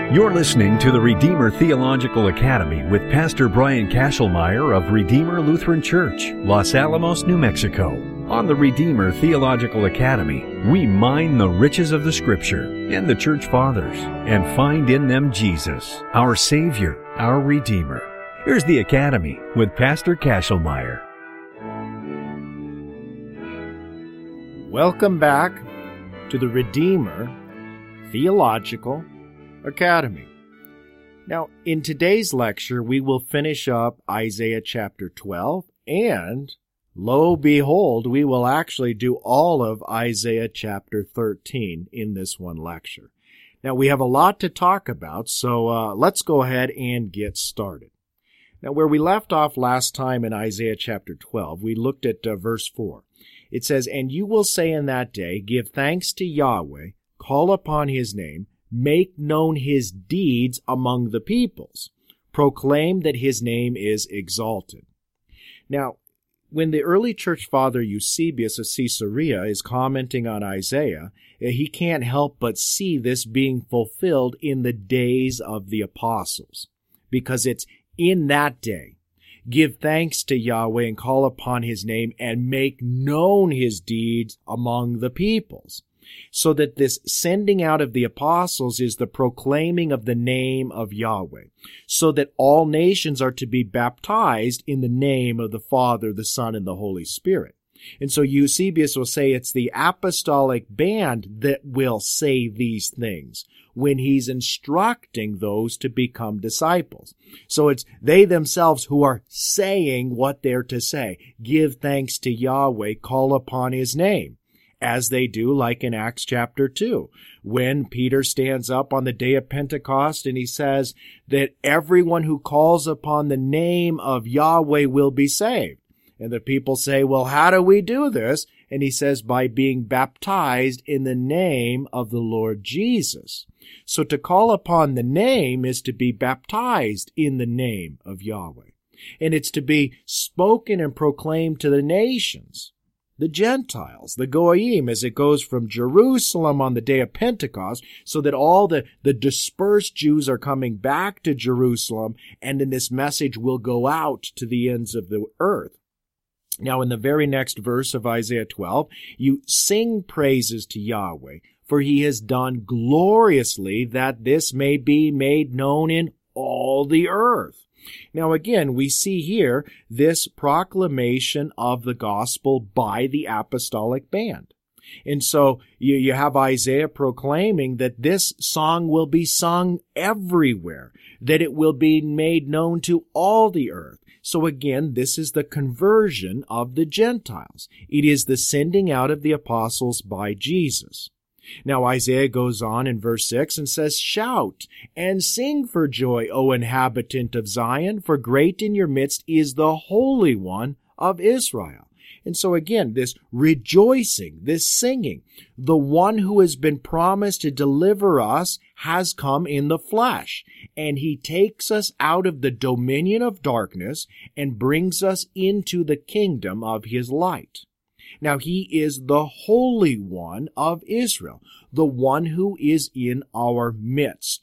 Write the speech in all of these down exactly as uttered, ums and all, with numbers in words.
You're listening to the Redeemer Theological Academy with Pastor Brian Kashelmeyer of Redeemer Lutheran Church, Los Alamos, New Mexico. On the Redeemer Theological Academy, we mine the riches of the Scripture and the Church Fathers and find in them Jesus, our Savior, our Redeemer. Here's the Academy with Pastor Kashelmeyer. Welcome back to the Redeemer Theological Academy. Now, in today's lecture, we will finish up Isaiah chapter twelve, and lo behold, we will actually do all of Isaiah chapter thirteen in this one lecture. Now, we have a lot to talk about, so uh, let's go ahead and get started. Now, where we left off last time in Isaiah chapter twelve, we looked at uh, verse four. It says, "And you will say in that day, give thanks to Yahweh, call upon his name, make known his deeds among the peoples, proclaim that his name is exalted." Now, when the early church father Eusebius of Caesarea is commenting on Isaiah, he can't help but see this being fulfilled in the days of the apostles, because it's in that day. Give thanks to Yahweh and call upon his name and make known his deeds among the peoples. So that this sending out of the apostles is the proclaiming of the name of Yahweh, so that all nations are to be baptized in the name of the Father, the Son, and the Holy Spirit. And so Eusebius will say it's the apostolic band that will say these things when he's instructing those to become disciples. So it's they themselves who are saying what they're to say. Give thanks to Yahweh, call upon his name. As they do, like in Acts chapter two, when Peter stands up on the day of Pentecost and he says that everyone who calls upon the name of Yahweh will be saved. And the people say, well, how do we do this? And he says, by being baptized in the name of the Lord Jesus. So to call upon the name is to be baptized in the name of Yahweh. And it's to be spoken and proclaimed to the nations, the Gentiles, the Goyim, as it goes from Jerusalem on the day of Pentecost, so that all the, the dispersed Jews are coming back to Jerusalem, and then this message will go out to the ends of the earth. Now, in the very next verse of Isaiah twelve, you sing praises to Yahweh, for he has done gloriously that this may be made known in all the earth. Now again, we see here this proclamation of the gospel by the apostolic band. And so you, you have Isaiah proclaiming that this song will be sung everywhere, that it will be made known to all the earth. So again, this is the conversion of the Gentiles. It is the sending out of the apostles by Jesus. Now Isaiah goes on in verse six and says, "Shout and sing for joy, O inhabitant of Zion, for great in your midst is the Holy One of Israel." And so again, this rejoicing, this singing, the one who has been promised to deliver us has come in the flesh, and he takes us out of the dominion of darkness and brings us into the kingdom of his light. Now, he is the Holy One of Israel, the one who is in our midst,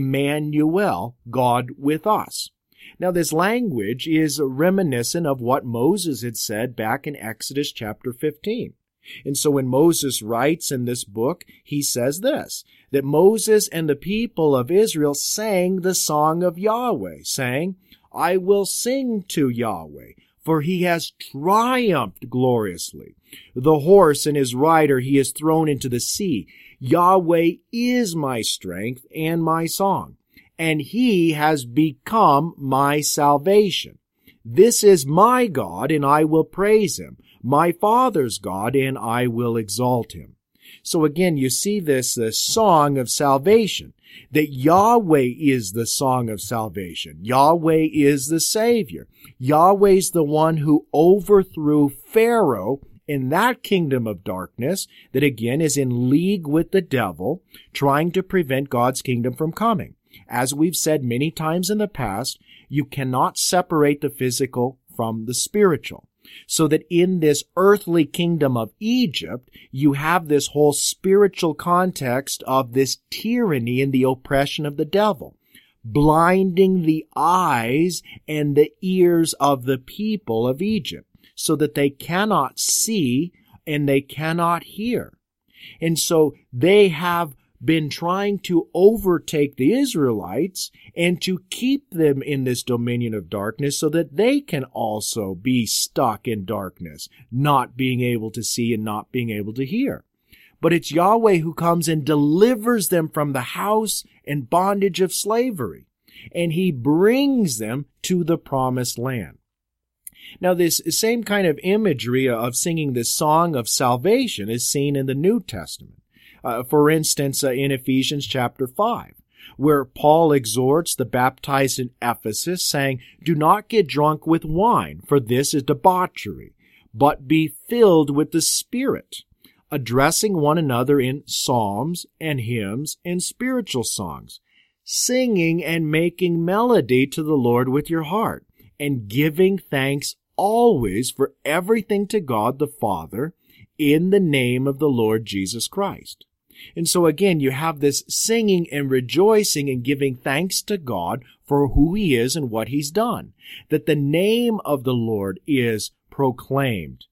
Emmanuel, God with us. Now, this language is reminiscent of what Moses had said back in Exodus chapter fifteen. And so when Moses writes in this book, he says this, that Moses and the people of Israel sang the song of Yahweh, saying, "I will sing to Yahweh, for he has triumphed gloriously. The horse and his rider he has thrown into the sea. Yahweh is my strength and my song, and he has become my salvation. This is my God, and I will praise him, my Father's God, and I will exalt him." So again, you see this, this song of salvation, that Yahweh is the song of salvation. Yahweh is the Savior. Yahweh's the one who overthrew Pharaoh in that kingdom of darkness that again is in league with the devil, trying to prevent God's kingdom from coming. As we've said many times in the past, you cannot separate the physical from the spiritual. So that in this earthly kingdom of Egypt, you have this whole spiritual context of this tyranny and the oppression of the devil, blinding the eyes and the ears of the people of Egypt, so that they cannot see and they cannot hear. And so they have been trying to overtake the Israelites and to keep them in this dominion of darkness so that they can also be stuck in darkness, not being able to see and not being able to hear. But it's Yahweh who comes and delivers them from the house and bondage of slavery, and He brings them to the promised land. Now, this same kind of imagery of singing this song of salvation is seen in the New Testament. Uh, for instance, uh, in Ephesians chapter five, where Paul exhorts the baptized in Ephesus, saying, "Do not get drunk with wine, for this is debauchery, but be filled with the Spirit, addressing one another in psalms and hymns and spiritual songs, singing and making melody to the Lord with your heart, and giving thanks always for everything to God the Father in the name of the Lord Jesus Christ." And so again, you have this singing and rejoicing and giving thanks to God for who He is and what He's done, that the name of the Lord is proclaimed.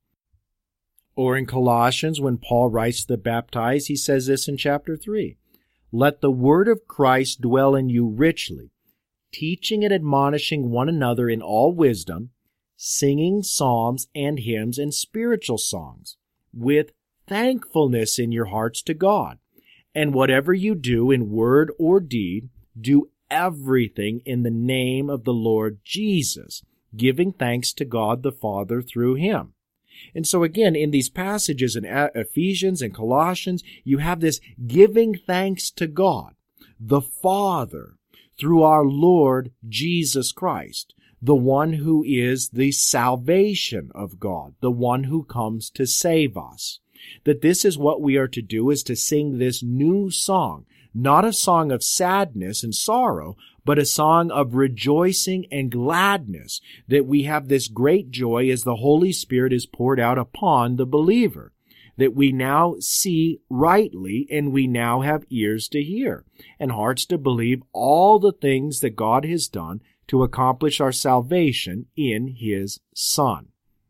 Or in Colossians, when Paul writes to the baptized, he says this in chapter three, "Let the word of Christ dwell in you richly, teaching and admonishing one another in all wisdom, singing psalms and hymns and spiritual songs, with thankfulness in your hearts to God. And whatever you do in word or deed, do everything in the name of the Lord Jesus, giving thanks to God the Father through Him." And so again, in these passages in Ephesians and Colossians, you have this giving thanks to God, the Father, through our Lord Jesus Christ, the one who is the salvation of God, the one who comes to save us. That this is what we are to do, is to sing this new song, not a song of sadness and sorrow, but a song of rejoicing and gladness, that we have this great joy as the Holy Spirit is poured out upon the believer, that we now see rightly and we now have ears to hear and hearts to believe all the things that God has done to accomplish our salvation in His Son.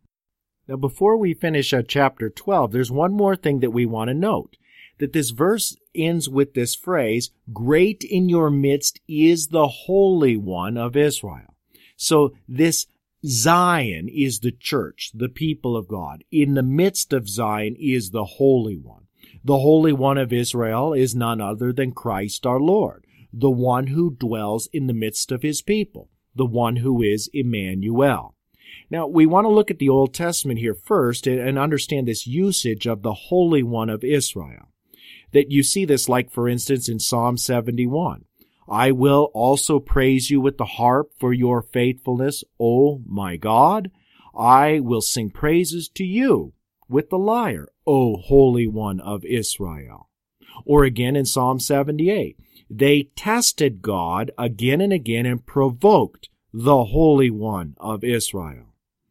Now, before we finish uh, chapter twelve, there's one more thing that we want to note, that this verse ends with this phrase, "Great in your midst is the Holy One of Israel." So this Zion is the church, the people of God. In the midst of Zion is the Holy One. The Holy One of Israel is none other than Christ our Lord, the one who dwells in the midst of His people, the one who is Emmanuel. Now, we want to look at the Old Testament here first and understand this usage of the Holy One of Israel. That you see this, like, for instance, in Psalm seventy-one. "I will also praise you with the harp for your faithfulness, O my God. I will sing praises to you with the lyre, O Holy One of Israel." Or again in Psalm seventy-eight. "They tested God again and again and provoked the Holy One of Israel."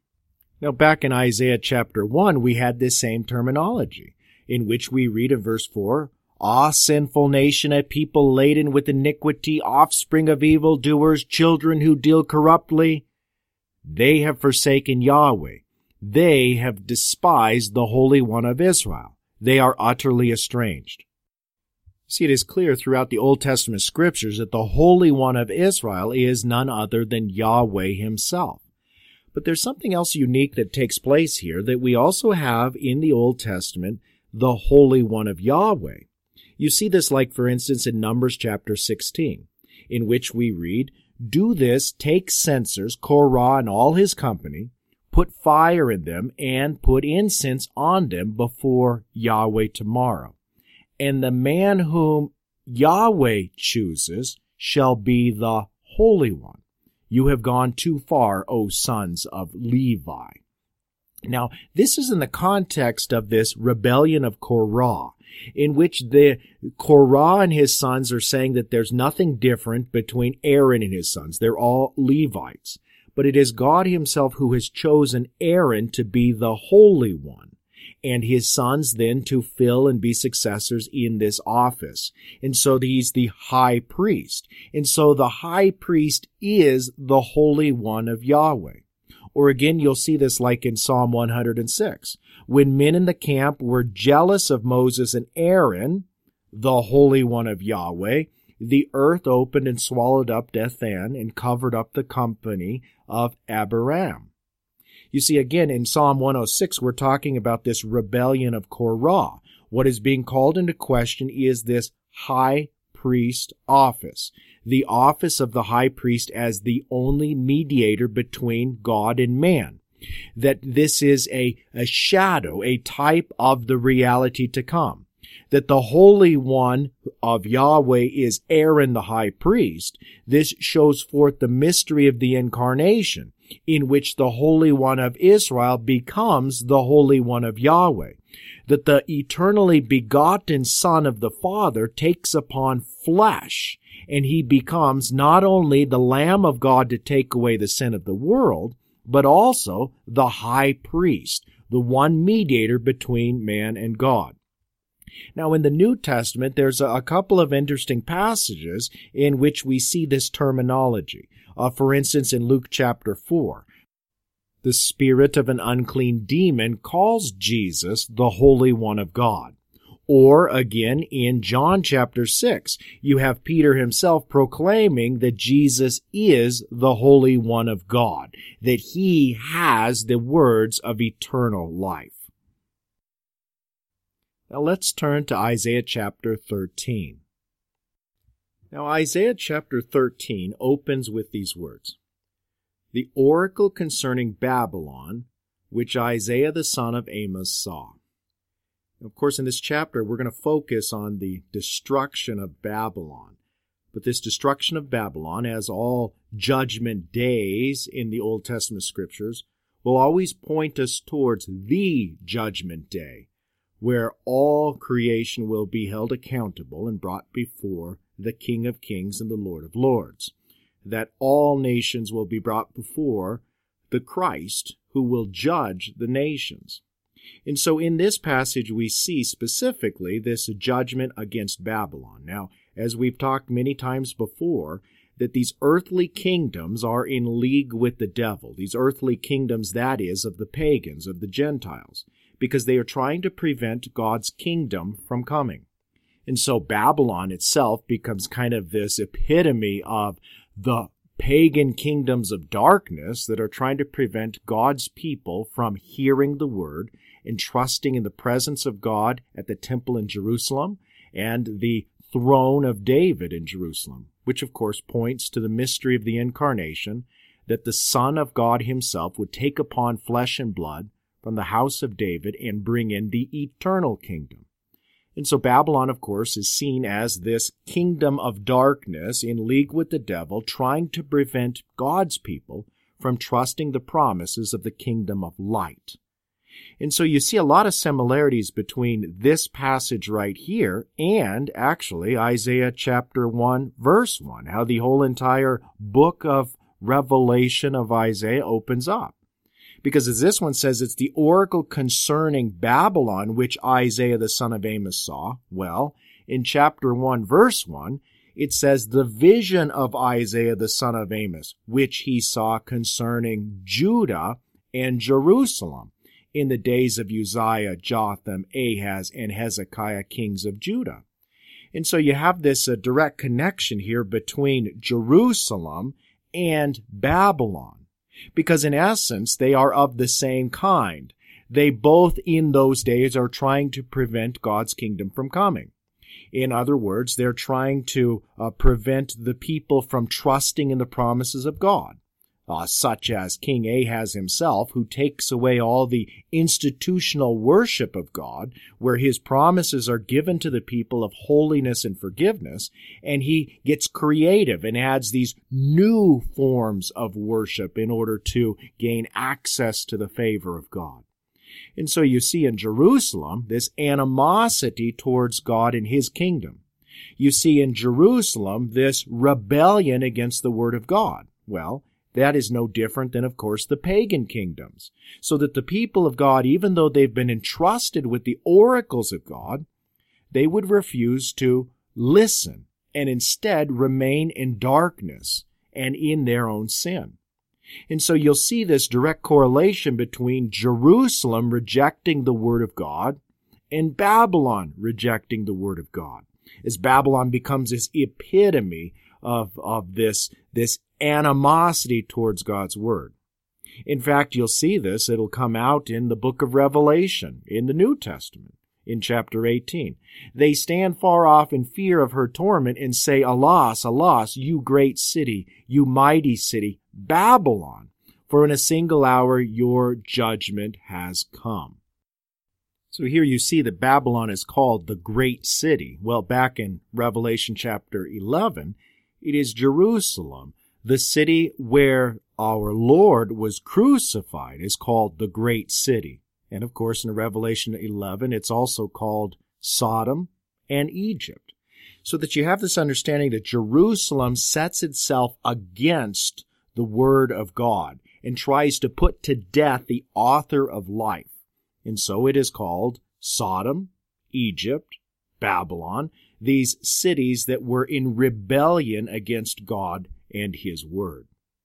Now, back in Isaiah chapter one, we had this same terminology, in which we read in verse four, "Ah, sinful nation, a people laden with iniquity, offspring of evildoers, children who deal corruptly. They have forsaken Yahweh. They have despised the Holy One of Israel. They are utterly estranged." See, it is clear throughout the Old Testament scriptures that the Holy One of Israel is none other than Yahweh Himself. But there's something else unique that takes place here, that we also have in the Old Testament the Holy One of Yahweh. You see this, like, for instance, in Numbers chapter sixteen, in which we read, "Do this, take censers, Korah and all his company, put fire in them, and put incense on them before Yahweh tomorrow. And the man whom Yahweh chooses shall be the Holy One. You have gone too far, O sons of Levi." Now, this is in the context of this rebellion of Korah, in which the Korah and his sons are saying that there's nothing different between Aaron and his sons. They're all Levites. but it is God himself who has chosen Aaron to be the Holy One, and his sons then to fill and be successors in this office. And so he's the high priest. And so the high priest is the Holy One of Yahweh. Or again, you'll see this like in Psalm one hundred six. When men in the camp were jealous of Moses and Aaron, the Holy One of Yahweh, the earth opened and swallowed up Dathan and covered up the company of Abiram. You see, again, in Psalm one oh six, we're talking about this rebellion of Korah. What is being called into question is this high priest office, the office of the high priest as the only mediator between God and man. That this is a, a shadow, a type of the reality to come. That the Holy One of Yahweh is Aaron the high priest. This shows forth the mystery of the incarnation, in which the Holy One of Israel becomes the Holy One of Yahweh. That the eternally begotten Son of the Father takes upon flesh, and he becomes not only the Lamb of God to take away the sin of the world, but also the high priest, the one mediator between man and God. Now, in the New Testament, there's a couple of interesting passages in which we see this terminology. Uh, for instance, in Luke chapter four, the spirit of an unclean demon calls Jesus the Holy One of God. Or again, in John chapter six, you have Peter himself proclaiming that Jesus is the Holy One of God, that he has the words of eternal life. Now let's turn to Isaiah chapter thirteen. Now Isaiah chapter thirteen opens with these words. The oracle concerning Babylon, which Isaiah the son of Amos saw. Of course, in this chapter, we're going to focus on the destruction of Babylon. But this destruction of Babylon, as all judgment days in the Old Testament scriptures, will always point us towards the judgment day, where all creation will be held accountable and brought before the King of Kings and the Lord of Lords. That all nations will be brought before the Christ who will judge the nations. And so in this passage we see specifically this judgment against Babylon. Now, as we've talked many times before, that these earthly kingdoms are in league with the devil. These earthly kingdoms, that is, of the pagans, of the Gentiles, because they are trying to prevent God's kingdom from coming. And so Babylon itself becomes kind of this epitome of the pagan kingdoms of darkness that are trying to prevent God's people from hearing the word and trusting in the presence of God at the temple in Jerusalem and the throne of David in Jerusalem, which of course points to the mystery of the incarnation, that the Son of God himself would take upon flesh and blood from the house of David and bring in the eternal kingdom. And so Babylon, of course, is seen as this kingdom of darkness in league with the devil, trying to prevent God's people from trusting the promises of the kingdom of light. And so you see a lot of similarities between this passage right here and actually Isaiah chapter one, verse one, how the whole entire book of Revelation of Isaiah opens up. Because as this one says, it's the oracle concerning Babylon, which Isaiah the son of Amos saw. Well, in chapter one, verse one, it says the vision of Isaiah the son of Amos, which he saw concerning Judah and Jerusalem in the days of Uzziah, Jotham, Ahaz, and Hezekiah, kings of Judah. And so you have this uh, direct connection here between Jerusalem and Babylon. Because in essence, they are of the same kind. They both in those days are trying to prevent God's kingdom from coming. In other words, they're trying to uh, prevent the people from trusting in the promises of God, uh, such as King Ahaz himself, who takes away all the institutional worship of God, where his promises are given to the people of holiness and forgiveness, and he gets creative and adds these new forms of worship in order to gain access to the favor of God. And so you see in Jerusalem this animosity towards God and his kingdom. You see in Jerusalem this rebellion against the word of God. Well, That is no different than, of course, the pagan kingdoms. So that the people of God, even though they've been entrusted with the oracles of God, they would refuse to listen and instead remain in darkness and in their own sin. And so you'll see this direct correlation between Jerusalem rejecting the Word of God and Babylon rejecting the Word of God, as Babylon becomes this epitome of, of this, this animosity towards God's Word. In fact, you'll see this. It'll come out in the book of Revelation, in the New Testament, in chapter eighteen. They stand far off in fear of her torment and say, Alas, alas, you great city, you mighty city, Babylon, for in a single hour your judgment has come. So here you see that Babylon is called the great city. Well, back in Revelation chapter eleven, it is Jerusalem, the city where our Lord was crucified, is called the great city. And of course, in Revelation eleven, it's also called Sodom and Egypt. So that you have this understanding that Jerusalem sets itself against the Word of God and tries to put to death the author of life. And so it is called Sodom, Egypt, Babylon, these cities that were in rebellion against God and His Word.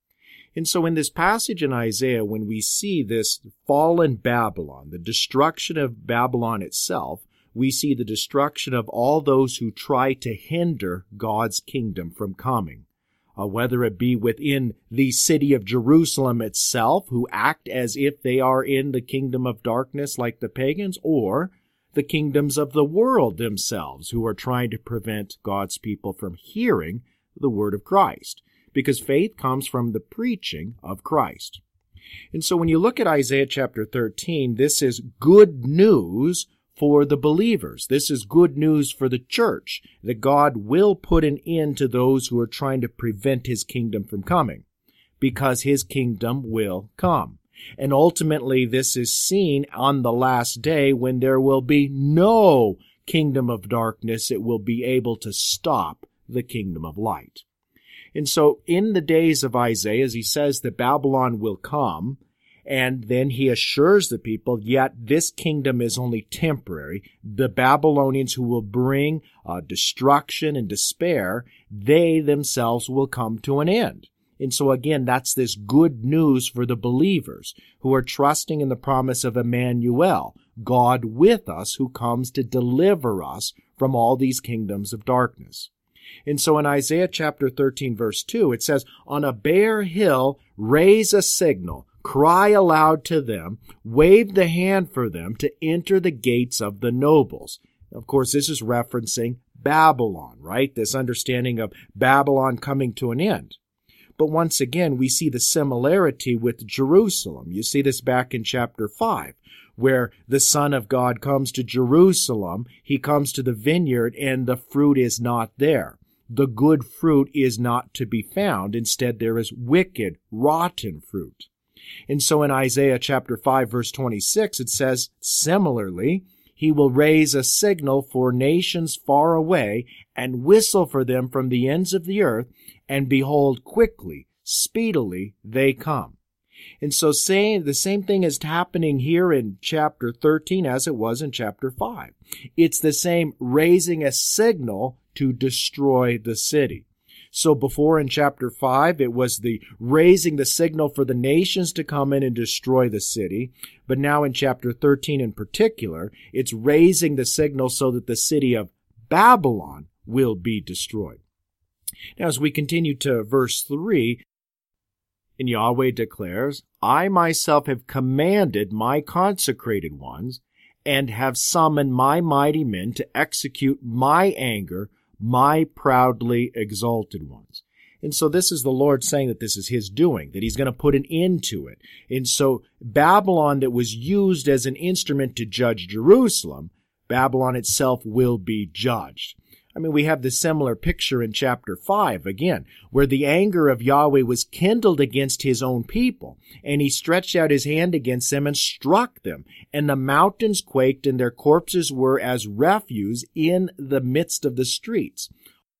And so in this passage in Isaiah, when we see this fallen Babylon, the destruction of Babylon itself, we see the destruction of all those who try to hinder God's kingdom from coming. Uh, whether it be within the city of Jerusalem itself, who act as if they are in the kingdom of darkness like the pagans, or the kingdoms of the world themselves, who are trying to prevent God's people from hearing the word of Christ. Because faith comes from the preaching of Christ. And so when you look at Isaiah chapter thirteen, this is good news for the believers. This is good news for the church, that God will put an end to those who are trying to prevent His kingdom from coming, because His kingdom will come. And ultimately, this is seen on the last day when there will be no kingdom of darkness. It will be able to stop the kingdom of light. And so in the days of Isaiah, as he says that Babylon will come, and then he assures the people, yet this kingdom is only temporary. The Babylonians who will bring uh, destruction and despair, they themselves will come to an end. And so again, that's this good news for the believers who are trusting in the promise of Emmanuel, God with us, who comes to deliver us from all these kingdoms of darkness. And so in Isaiah chapter thirteen, verse two, it says, On a bare hill raise a signal, cry aloud to them, wave the hand for them to enter the gates of the nobles. Of course, this is referencing Babylon, right? This understanding of Babylon coming to an end. But once again, we see the similarity with Jerusalem. You see this back in chapter five, where the Son of God comes to Jerusalem. He comes to the vineyard, and the fruit is not there. The good fruit is not to be found. Instead, there is wicked, rotten fruit. And so in Isaiah chapter five, verse twenty-six, it says, Similarly, He will raise a signal for nations far away and whistle for them from the ends of the earth, and behold, quickly, speedily they come. And so saying the same thing is happening here in chapter thirteen as it was in chapter five. It's the same raising a signal to destroy the city. So before in chapter five, it was the raising the signal for the nations to come in and destroy the city. But now in chapter thirteen in particular, it's raising the signal so that the city of Babylon will be destroyed. Now as we continue to verse three, and Yahweh declares, I myself have commanded my consecrated ones, and have summoned my mighty men to execute my anger, my proudly exalted ones. And so this is the Lord saying that this is His doing, that He's going to put an end to it. And so Babylon that was used as an instrument to judge Jerusalem, Babylon itself will be judged. I mean, we have the similar picture in chapter five, again, where the anger of Yahweh was kindled against His own people, and He stretched out His hand against them and struck them, and the mountains quaked, and their corpses were as refuse in the midst of the streets.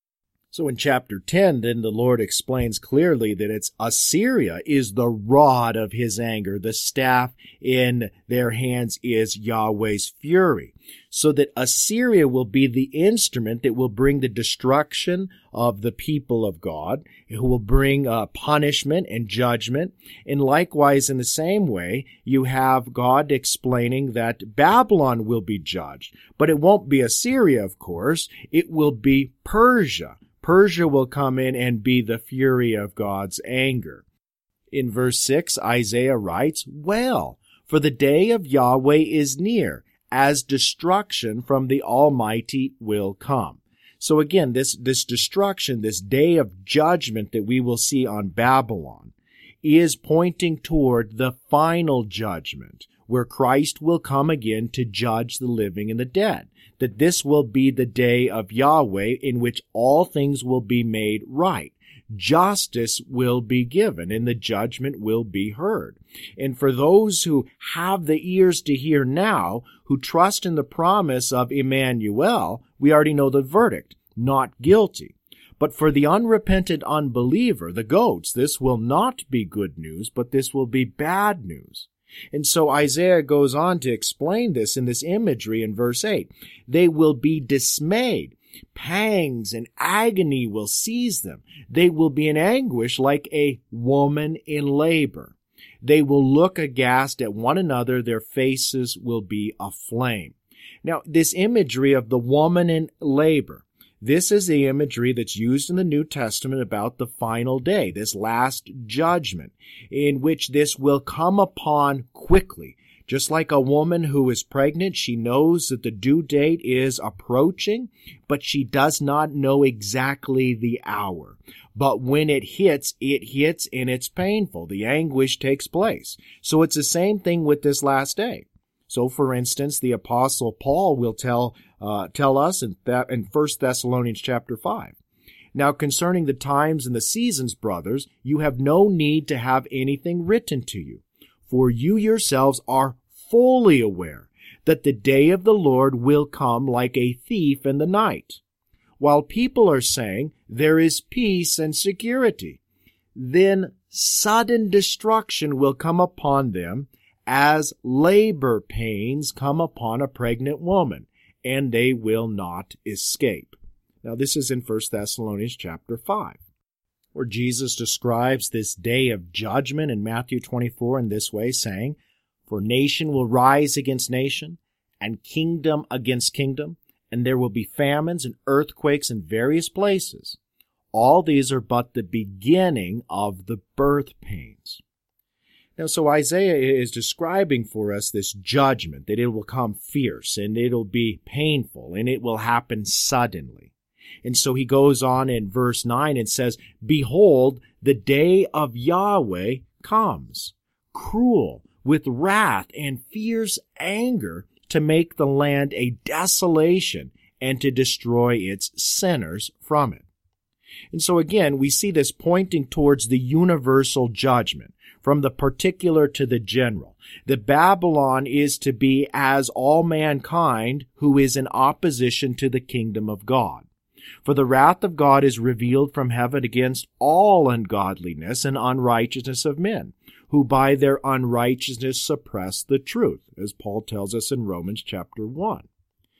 So in chapter ten, then the Lord explains clearly that it's Assyria is the rod of his anger. The staff in their hands is Yahweh's fury. So that Assyria will be the instrument that will bring the destruction of the people of God, who will bring uh, punishment and judgment. And likewise, in the same way, you have God explaining that Babylon will be judged. But it won't be Assyria, of course. It will be Persia. Persia will come in and be the fury of God's anger. In verse six, Isaiah writes, "Well, for the day of Yahweh is near, as destruction from the Almighty will come." So again, this, this destruction, this day of judgment that we will see on Babylon, is pointing toward the final judgment, where Christ will come again to judge the living and the dead. That this will be the day of Yahweh in which all things will be made right. Justice will be given and the judgment will be heard. And for those who have the ears to hear now, who trust in the promise of Emmanuel, we already know the verdict, not guilty. But for the unrepentant unbeliever, the goats, this will not be good news, but this will be bad news. And so Isaiah goes on to explain this in this imagery in verse eight. They will be dismayed. Pangs and agony will seize them. They will be in anguish like a woman in labor. They will look aghast at one another. Their faces will be aflame. Now, this imagery of the woman in labor, this is the imagery that's used in the New Testament about the final day, this last judgment, in which this will come upon quickly. Just like a woman who is pregnant, she knows that the due date is approaching, but she does not know exactly the hour. But when it hits, it hits and it's painful. The anguish takes place. So it's the same thing with this last day. So, for instance, the Apostle Paul will tell uh, tell us in, Th- in First Thessalonians chapter five. "Now concerning the times and the seasons, brothers, you have no need to have anything written to you, for you yourselves are fully aware that the day of the Lord will come like a thief in the night. While people are saying there is peace and security, then sudden destruction will come upon them, as labor pains come upon a pregnant woman, and they will not escape." Now this is in First Thessalonians chapter five, where Jesus describes this day of judgment in Matthew twenty-four in this way, saying, "For nation will rise against nation, and kingdom against kingdom, and there will be famines and earthquakes in various places. All these are but the beginning of the birth pains." Now, so Isaiah is describing for us this judgment, that it will come fierce, and it'll be painful, and it will happen suddenly. And so he goes on in verse nine and says, "Behold, the day of Yahweh comes, cruel, with wrath and fierce anger, to make the land a desolation, and to destroy its sinners from it." And so again, we see this pointing towards the universal judgment, from the particular to the general. That Babylon is to be as all mankind who is in opposition to the kingdom of God. For the wrath of God is revealed from heaven against all ungodliness and unrighteousness of men, who by their unrighteousness suppress the truth, as Paul tells us in Romans chapter one.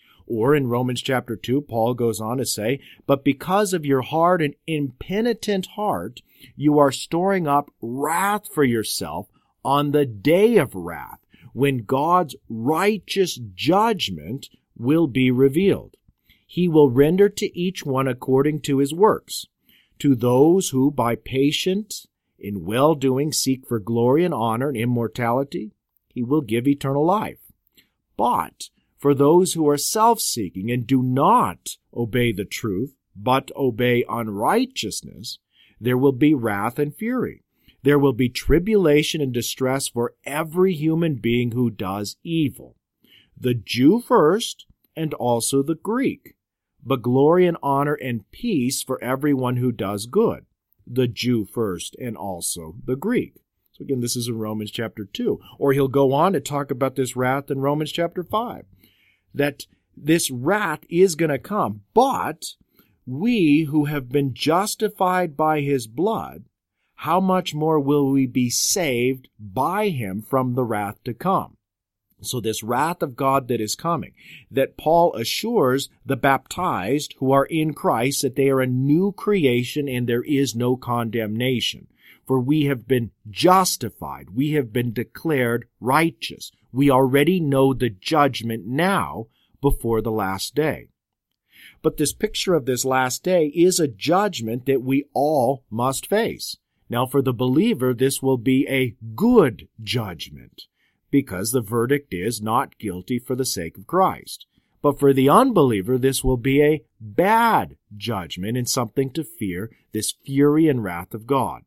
Or in Romans chapter two, Paul goes on to say, "But because of your hard and impenitent heart, you are storing up wrath for yourself on the day of wrath, when God's righteous judgment will be revealed. He will render to each one according to his works. To those who by patience in well-doing seek for glory and honor and immortality, he will give eternal life. But for those who are self-seeking and do not obey the truth, but obey unrighteousness, there will be wrath and fury. There will be tribulation and distress for every human being who does evil, the Jew first and also the Greek, but glory and honor and peace for everyone who does good, the Jew first and also the Greek." So again, this is in Romans chapter two. Or he'll go on to talk about this wrath in Romans chapter five, that this wrath is going to come, but we who have been justified by his blood, how much more will we be saved by him from the wrath to come? So this wrath of God that is coming, that Paul assures the baptized who are in Christ that they are a new creation and there is no condemnation. For we have been justified. We have been declared righteous. We already know the judgment now before the last day. But this picture of this last day is a judgment that we all must face. Now for the believer, this will be a good judgment, because the verdict is not guilty for the sake of Christ. But for the unbeliever, this will be a bad judgment and something to fear, this fury and wrath of God.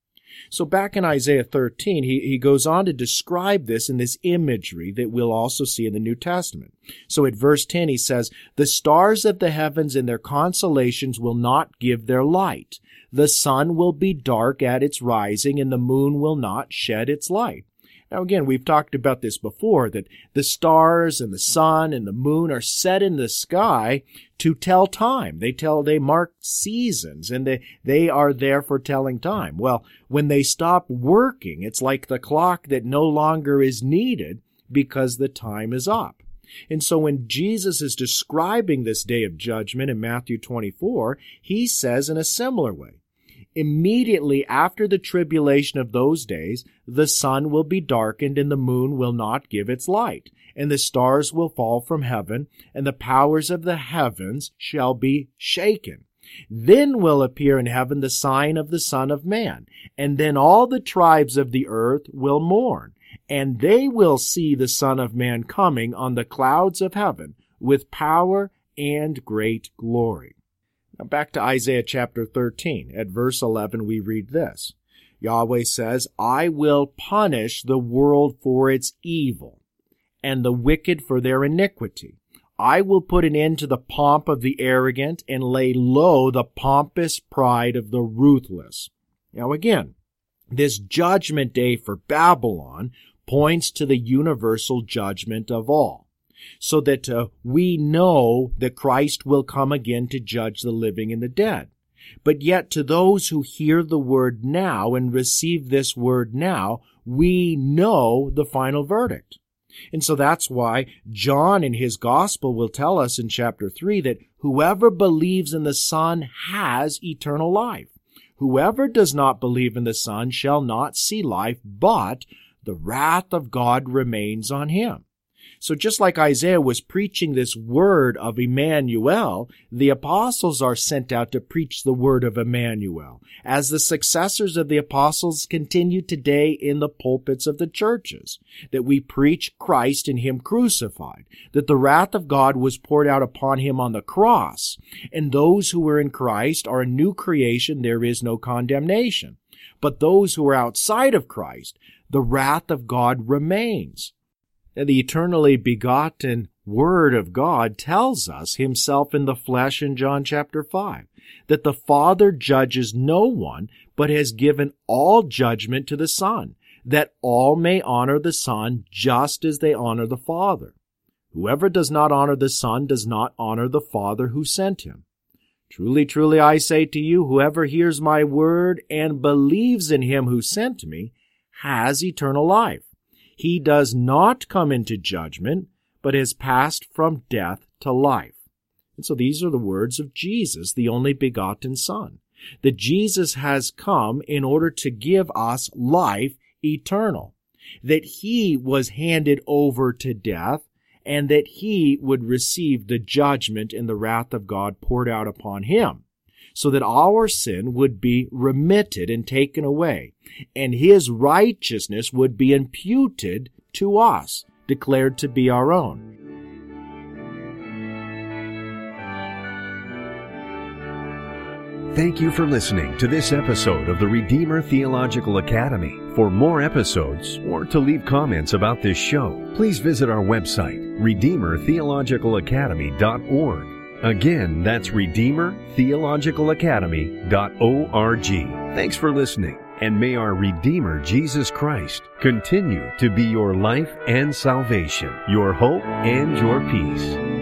So back in Isaiah thirteen, he, he goes on to describe this in this imagery that we'll also see in the New Testament. So at verse ten, he says, "The stars of the heavens and their constellations will not give their light. The sun will be dark at its rising, and the moon will not shed its light." Now again, we've talked about this before, that the stars and the sun and the moon are set in the sky to tell time. They tell, they mark seasons, and they, they are there for telling time. Well, when they stop working, it's like the clock that no longer is needed because the time is up. And so when Jesus is describing this day of judgment in Matthew twenty-four, he says in a similar way, "Immediately after the tribulation of those days, the sun will be darkened and the moon will not give its light, and the stars will fall from heaven, and the powers of the heavens shall be shaken. Then will appear in heaven the sign of the Son of Man, and then all the tribes of the earth will mourn, and they will see the Son of Man coming on the clouds of heaven with power and great glory." Now back to Isaiah chapter thirteen. At verse eleven we read this. Yahweh says, "I will punish the world for its evil, and the wicked for their iniquity. I will put an end to the pomp of the arrogant, and lay low the pompous pride of the ruthless." Now again, this judgment day for Babylon points to the universal judgment of all, so that uh, we know that Christ will come again to judge the living and the dead. But yet to those who hear the word now and receive this word now, we know the final verdict. And so that's why John in his gospel will tell us in chapter three that whoever believes in the Son has eternal life. Whoever does not believe in the Son shall not see life, but the wrath of God remains on him. So just like Isaiah was preaching this word of Emmanuel, the apostles are sent out to preach the word of Emmanuel, as the successors of the apostles continue today in the pulpits of the churches, that we preach Christ and him crucified, that the wrath of God was poured out upon him on the cross, and those who are in Christ are a new creation, there is no condemnation. But those who are outside of Christ, the wrath of God remains. And the eternally begotten Word of God tells us himself in the flesh in John chapter five, that the Father judges no one, but has given all judgment to the Son, that all may honor the Son just as they honor the Father. Whoever does not honor the Son does not honor the Father who sent him. Truly, truly, I say to you, whoever hears my word and believes in him who sent me has eternal life. He does not come into judgment, but has passed from death to life. And so these are the words of Jesus, the only begotten Son, that Jesus has come in order to give us life eternal, that he was handed over to death, and that he would receive the judgment and the wrath of God poured out upon him, so that our sin would be remitted and taken away, and his righteousness would be imputed to us, declared to be our own. Thank you for listening to this episode of the Redeemer Theological Academy. For more episodes or to leave comments about this show, please visit our website, redeemer theological academy dot org. Again, that's redeemer theological academy dot org. Thanks for listening, and may our Redeemer Jesus Christ continue to be your life and salvation, your hope and your peace.